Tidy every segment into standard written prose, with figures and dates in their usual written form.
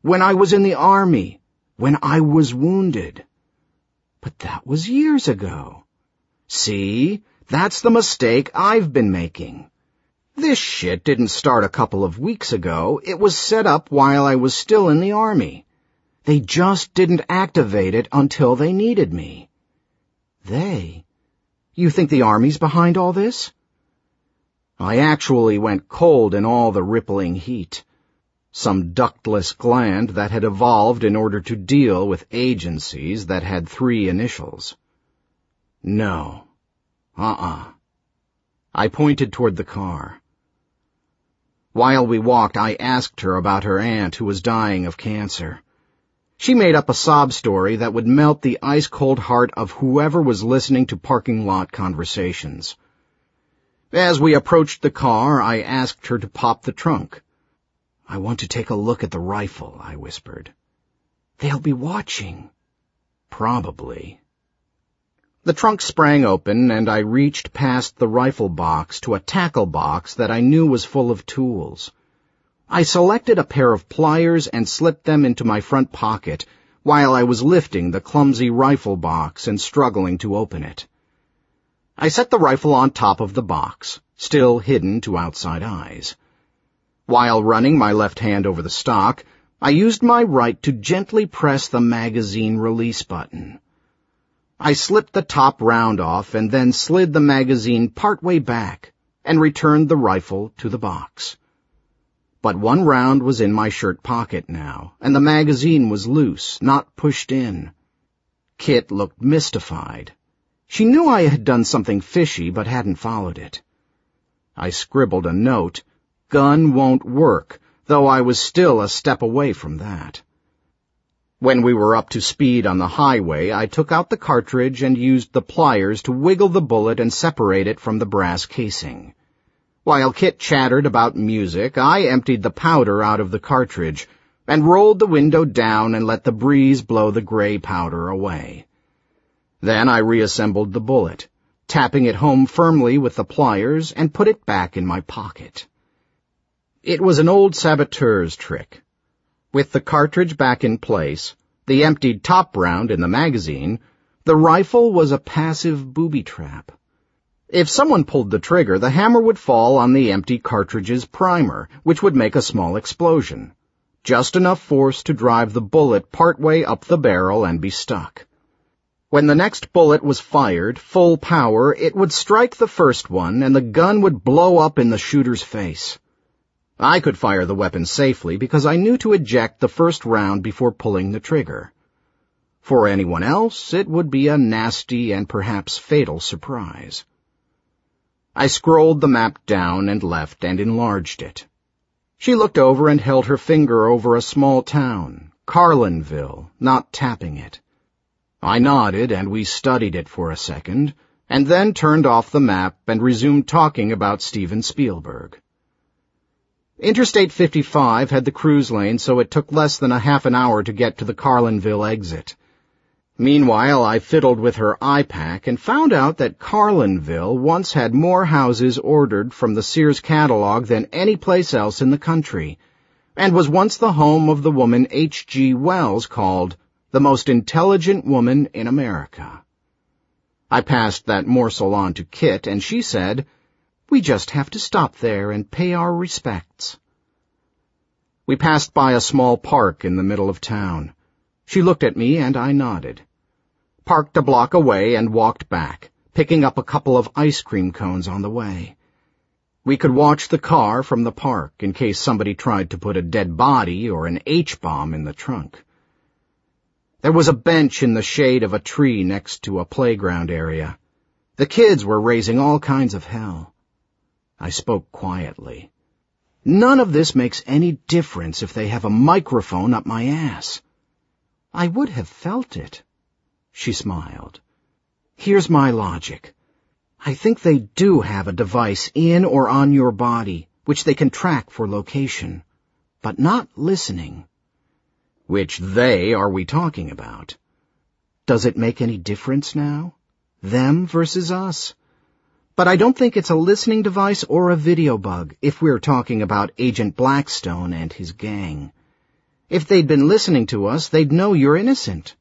when I was in the army, when I was wounded. But that was years ago. See, that's the mistake I've been making. This shit didn't start a couple of weeks ago. It was set up while I was still in the army. They just didn't activate it until they needed me. They? You think the army's behind all this? I actually went cold in all the rippling heat. Some ductless gland that had evolved in order to deal with agencies that had 3 initials. No. I pointed toward the car. While we walked, I asked her about her aunt who was dying of cancer. She made up a sob story that would melt the ice-cold heart of whoever was listening to parking lot conversations. As we approached the car, I asked her to pop the trunk. "I want to take a look at the rifle," I whispered. "They'll be watching." "Probably." The trunk sprang open, and I reached past the rifle box to a tackle box that I knew was full of tools. I selected a pair of pliers and slipped them into my front pocket while I was lifting the clumsy rifle box and struggling to open it. I set the rifle on top of the box, still hidden to outside eyes. While running my left hand over the stock, I used my right to gently press the magazine release button. I slipped the top round off and then slid the magazine partway back and returned the rifle to the box. But one round was in my shirt pocket now, and the magazine was loose, not pushed in. Kit looked mystified. She knew I had done something fishy but hadn't followed it. I scribbled a note, "Gun won't work," though I was still a step away from that. When we were up to speed on the highway, I took out the cartridge and used the pliers to wiggle the bullet and separate it from the brass casing. While Kit chattered about music, I emptied the powder out of the cartridge and rolled the window down and let the breeze blow the gray powder away. Then I reassembled the bullet, tapping it home firmly with the pliers, and put it back in my pocket. It was an old saboteur's trick. With the cartridge back in place, the emptied top round in the magazine, the rifle was a passive booby trap. If someone pulled the trigger, the hammer would fall on the empty cartridge's primer, which would make a small explosion. Just enough force to drive the bullet partway up the barrel and be stuck. When the next bullet was fired, full power, it would strike the first one, and the gun would blow up in the shooter's face. I could fire the weapon safely because I knew to eject the first round before pulling the trigger. For anyone else, it would be a nasty and perhaps fatal surprise. I scrolled the map down and left and enlarged it. She looked over and held her finger over a small town, Carlinville, not tapping it. I nodded and we studied it for a second, and then turned off the map and resumed talking about Steven Spielberg. Interstate 55 had the cruise lane, so it took less than a half an hour to get to the Carlinville exit. Meanwhile, I fiddled with her iPack and found out that Carlinville once had more houses ordered from the Sears catalog than any place else in the country, and was once the home of the woman H.G. Wells called the most intelligent woman in America. I passed that morsel on to Kit, and she said, "We just have to stop there and pay our respects." We passed by a small park in the middle of town. She looked at me, and I nodded. Parked a block away and walked back, picking up a couple of ice cream cones on the way. We could watch the car from the park in case somebody tried to put a dead body or an H-bomb in the trunk. There was a bench in the shade of a tree next to a playground area. The kids were raising all kinds of hell. I spoke quietly. "None of this makes any difference if they have a microphone up my ass." "I would have felt it." She smiled. "Here's my logic. I think they do have a device in or on your body, which they can track for location, but not listening." "Which they are we talking about?" "Does it make any difference now? Them versus us? But I don't think it's a listening device or a video bug if we're talking about Agent Blackstone and his gang. If they'd been listening to us, they'd know you're innocent."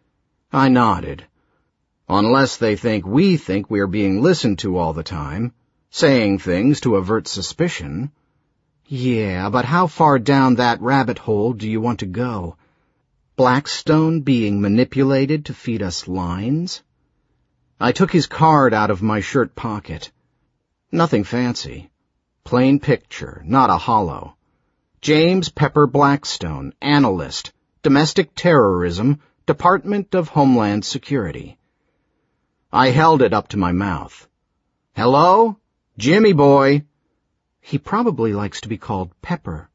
I nodded. "Unless they think we're being listened to all the time, saying things to avert suspicion." "Yeah, but how far down that rabbit hole do you want to go? Blackstone being manipulated to feed us lines?" I took his card out of my shirt pocket. Nothing fancy. Plain picture, not a holo. James Pepper Blackstone, analyst, domestic terrorism, Department of Homeland Security. I held it up to my mouth. "Hello? Jimmy boy." He probably likes to be called Pepper.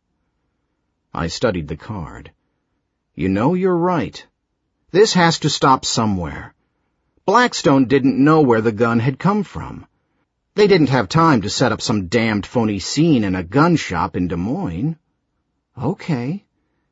I studied the card. You know, you're right. This has to stop somewhere. Blackstone didn't know where the gun had come from. They didn't have time to set up some damned phony scene in a gun shop in Des Moines. Okay.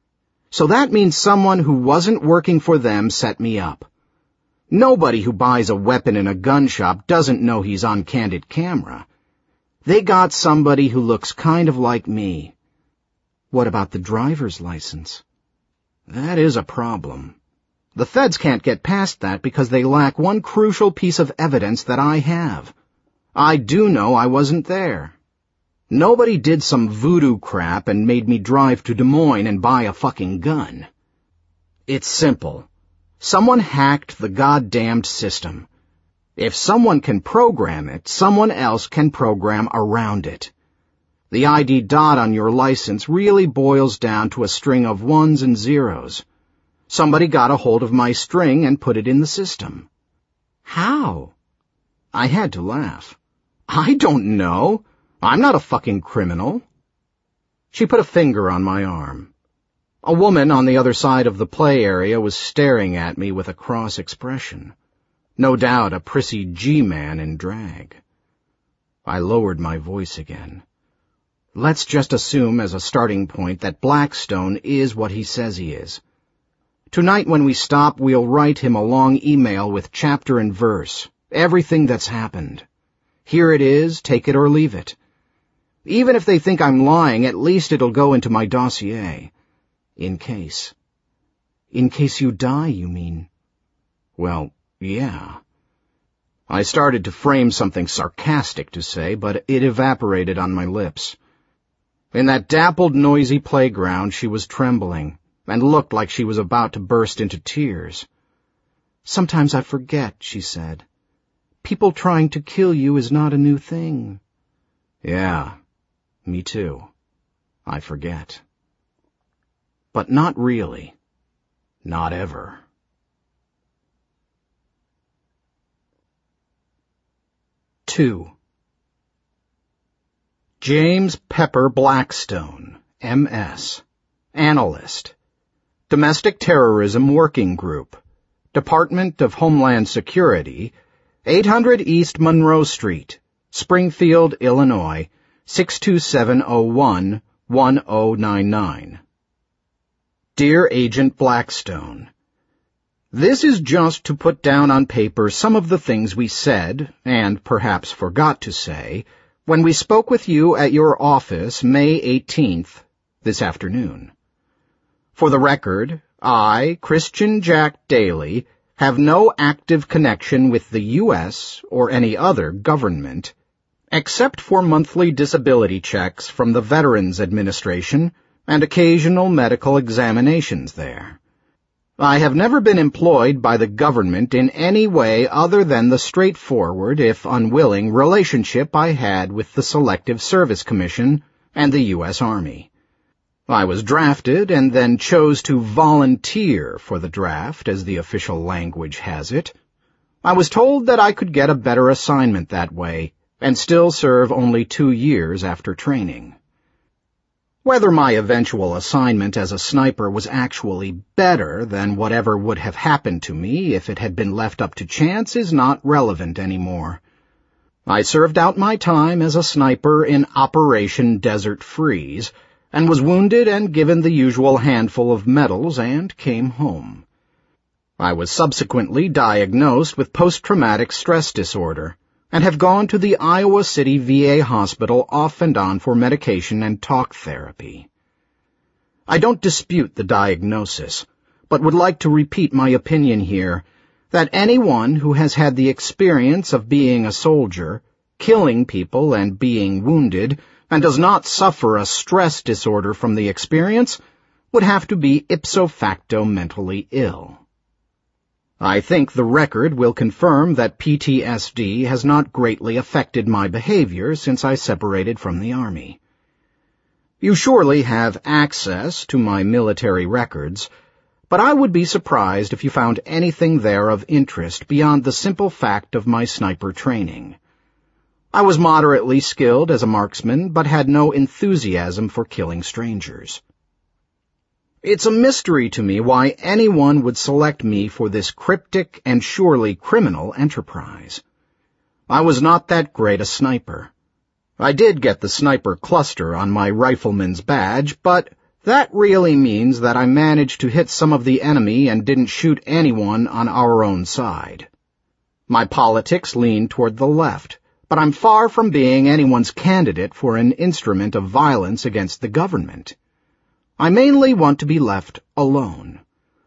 So that means someone who wasn't working for them set me up. Nobody who buys a weapon in a gun shop doesn't know he's on candid camera. They got somebody who looks kind of like me. What about the driver's license? That is a problem. The feds can't get past that because they lack one crucial piece of evidence that I have. I do know I wasn't there. Nobody did some voodoo crap and made me drive to Des Moines and buy a fucking gun. It's simple. Someone hacked the goddamned system. If someone can program it, someone else can program around it. The ID dot on your license really boils down to a string of ones and zeros. Somebody got a hold of my string and put it in the system. How? I had to laugh. I don't know. I'm not a fucking criminal. She put a finger on my arm. A woman on the other side of the play area was staring at me with a cross expression. No doubt a prissy G-man in drag. I lowered my voice again. Let's just assume as a starting point that Blackstone is what he says he is. Tonight when we stop, we'll write him a long email with chapter and verse, everything that's happened. Here it is, take it or leave it. Even if they think I'm lying, at least it'll go into my dossier. In case. In case you die, you mean? Well, yeah. I started to frame something sarcastic to say, but it evaporated on my lips. In that dappled, noisy playground, she was trembling, and looked like she was about to burst into tears. "Sometimes I forget," she said. "People trying to kill you is not a new thing." Yeah, me too. I forget. But not really. Not ever. Two. James Pepper Blackstone, M.S., analyst, Domestic Terrorism Working Group, Department of Homeland Security, 800 East Monroe Street, Springfield, Illinois, 62701-1099. Dear Agent Blackstone, this is just to put down on paper some of the things we said, and perhaps forgot to say, when we spoke with you at your office May 18th, this afternoon. For the record, I, Christian Jack Daly, have no active connection with the U.S. or any other government, except for monthly disability checks from the Veterans Administration and occasional medical examinations there. I have never been employed by the government in any way other than the straightforward, if unwilling, relationship I had with the Selective Service Commission and the U.S. Army. I was drafted and then chose to volunteer for the draft, as the official language has it. I was told that I could get a better assignment that way and still serve only 2 years after training. Whether my eventual assignment as a sniper was actually better than whatever would have happened to me if it had been left up to chance is not relevant anymore. I served out my time as a sniper in Operation Desert Freeze, and was wounded and given the usual handful of medals and came home. I was subsequently diagnosed with post-traumatic stress disorder, and have gone to the Iowa City VA hospital off and on for medication and talk therapy. I don't dispute the diagnosis, but would like to repeat my opinion here that anyone who has had the experience of being a soldier, killing people and being wounded, and does not suffer a stress disorder from the experience, would have to be ipso facto mentally ill. I think the record will confirm that PTSD has not greatly affected my behavior since I separated from the Army. You surely have access to my military records, but I would be surprised if you found anything there of interest beyond the simple fact of my sniper training. I was moderately skilled as a marksman, but had no enthusiasm for killing strangers. It's a mystery to me why anyone would select me for this cryptic and surely criminal enterprise. I was not that great a sniper. I did get the sniper cluster on my rifleman's badge, but that really means that I managed to hit some of the enemy and didn't shoot anyone on our own side. My politics lean toward the left, but I'm far from being anyone's candidate for an instrument of violence against the government. I mainly want to be left alone.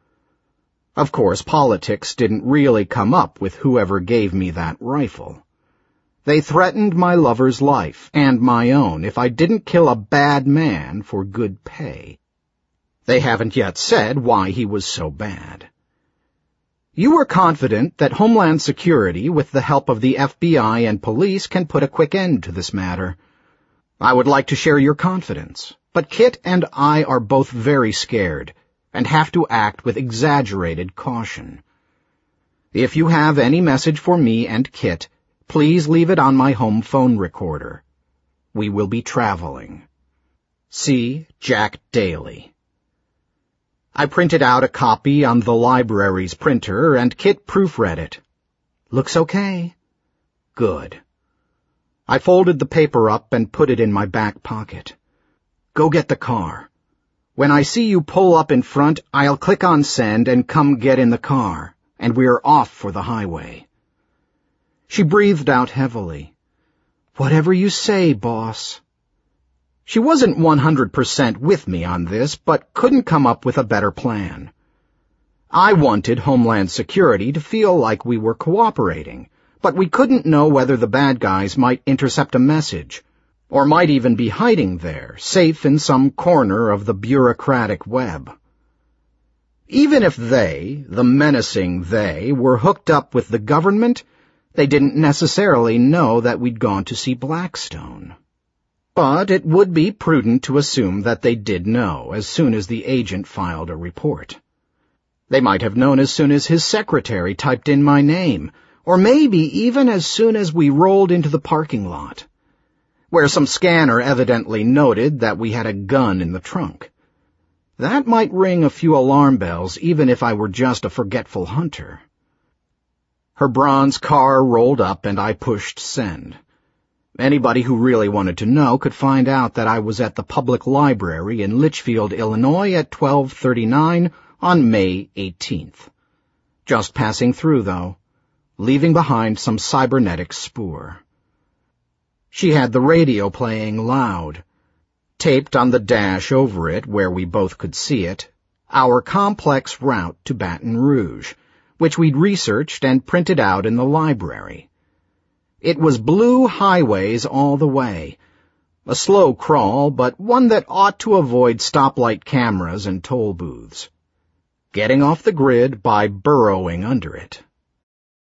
Of course, politics didn't really come up with whoever gave me that rifle. They threatened my lover's life and my own if I didn't kill a bad man for good pay. They haven't yet said why he was so bad. You are confident that Homeland Security, with the help of the FBI and police, can put a quick end to this matter. I would like to share your confidence, but Kit and I are both very scared and have to act with exaggerated caution. If you have any message for me and Kit, please leave it on my home phone recorder. We will be traveling. C. Jack Daly. I printed out a copy on the library's printer, and Kit proofread it. Looks okay. Good. I folded the paper up and put it in my back pocket. Go get the car. When I see you pull up in front, I'll click on send and come get in the car, and we're off for the highway. She breathed out heavily. Whatever you say, boss. She wasn't 100% with me on this, but couldn't come up with a better plan. I wanted Homeland Security to feel like we were cooperating, but we couldn't know whether the bad guys might intercept a message, or might even be hiding there, safe in some corner of the bureaucratic web. Even if they, the menacing they, were hooked up with the government, they didn't necessarily know that we'd gone to see Blackstone. But it would be prudent to assume that they did know as soon as the agent filed a report. They might have known as soon as his secretary typed in my name, or maybe even as soon as we rolled into the parking lot, where some scanner evidently noted that we had a gun in the trunk. That might ring a few alarm bells even if I were just a forgetful hunter. Her bronze car rolled up and I pushed send. Anybody who really wanted to know could find out that I was at the public library in Litchfield, Illinois at 12:39 on May 18th. Just passing through, though, leaving behind some cybernetic spoor. She had the radio playing loud. Taped on the dash over it, where we both could see it, our complex route to Baton Rouge, which we'd researched and printed out in the library. It was blue highways all the way, a slow crawl, but one that ought to avoid stoplight cameras and toll booths. Getting off the grid by burrowing under it.